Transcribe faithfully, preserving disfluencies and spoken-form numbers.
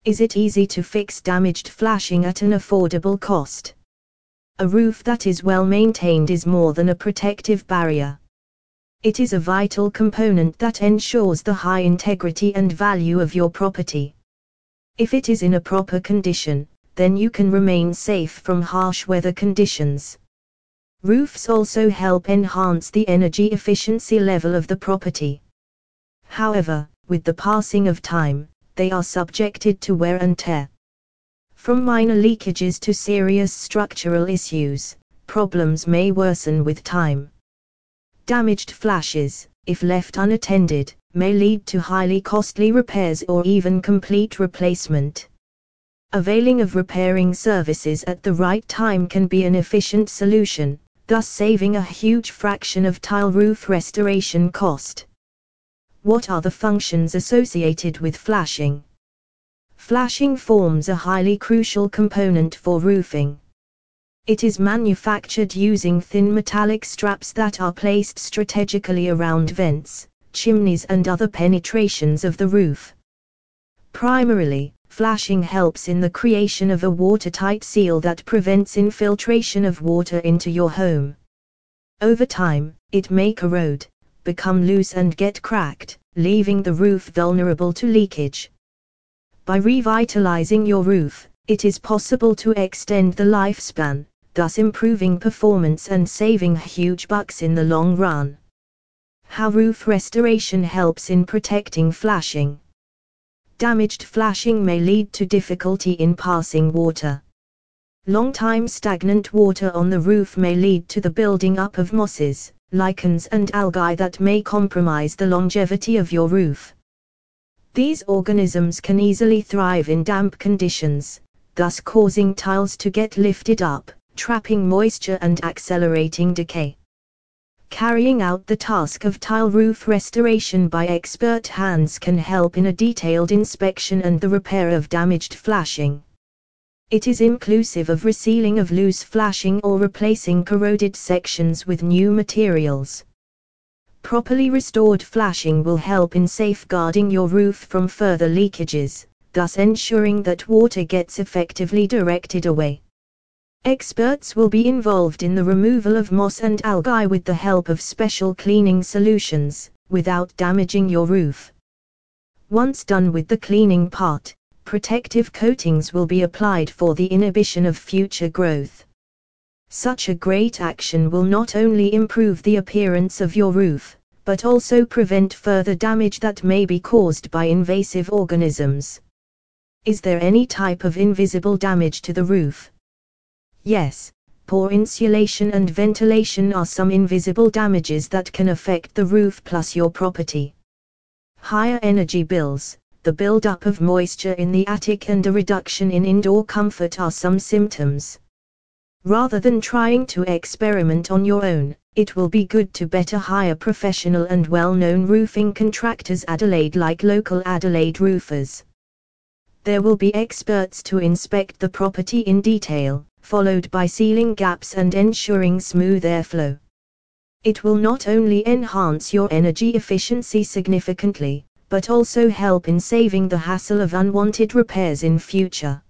Is it easy to fix damaged flashing at an affordable cost? A roof that is well maintained is more than a protective barrier. It is a vital component that ensures the high integrity and value of your property. If it is in a proper condition, then you can remain safe from harsh weather conditions. Roofs also help enhance the energy efficiency level of the property. However, with the passing of time, they are subjected to wear and tear. From minor leakages to serious structural issues, problems may worsen with time. Damaged flashes, if left unattended, may lead to highly costly repairs or even complete replacement. Availing of repairing services at the right time can be an efficient solution, thus saving a huge fraction of tile roof restoration cost. What are the functions associated with flashing? Flashing forms a highly crucial component for roofing. It is manufactured using thin metallic straps that are placed strategically around vents, chimneys and other penetrations of the roof. Primarily, flashing helps in the creation of a watertight seal that prevents infiltration of water into your home. Over time, it may corrode, become loose and get cracked, leaving the roof vulnerable to leakage. By revitalizing your roof, it is possible to extend the lifespan, thus improving performance and saving huge bucks in the long run. How roof restoration helps in protecting flashing. Damaged flashing may lead to difficulty in passing water. Long-time stagnant water on the roof may lead to the building up of mosses, lichens and algae that may compromise the longevity of your roof. These organisms can easily thrive in damp conditions, thus causing tiles to get lifted up, trapping moisture and accelerating decay. Carrying out the task of tile roof restoration by expert hands can help in a detailed inspection and the repair of damaged flashing. It is inclusive of resealing of loose flashing or replacing corroded sections with new materials. Properly restored flashing will help in safeguarding your roof from further leakages, thus ensuring that water gets effectively directed away. Experts will be involved in the removal of moss and algae with the help of special cleaning solutions, without damaging your roof. Once done with the cleaning part, protective coatings will be applied for the inhibition of future growth. Such a great action will not only improve the appearance of your roof, but also prevent further damage that may be caused by invasive organisms. Is there any type of invisible damage to the roof? Yes, poor insulation and ventilation are some invisible damages that can affect the roof plus your property. Higher energy bills, the buildup of moisture in the attic and a reduction in indoor comfort are some symptoms. Rather than trying to experiment on your own, it will be good to better hire professional and well-known roofing contractors Adelaide-like local Adelaide roofers. There will be experts to inspect the property in detail, followed by sealing gaps and ensuring smooth airflow. It will not only enhance your energy efficiency significantly, but also help in saving the hassle of unwanted repairs in future.